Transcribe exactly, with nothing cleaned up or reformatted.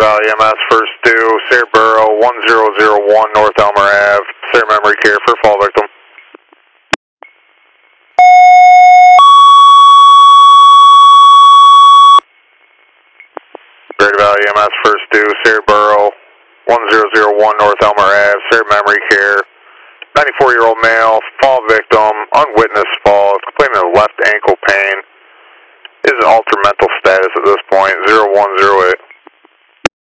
Valley E M S, first due, Saraburo, one zero zero one North Elmer Avenue, Sarah Memory Care for fall victim. Greater Valley E M S, first due, Saraburo, one zero zero one North Elmer Avenue, Sarah Memory Care, ninety-four-year-old male, fall victim, unwitnessed fall, complaining of left ankle pain. Is an altered mental status at this point, zero one zero eight.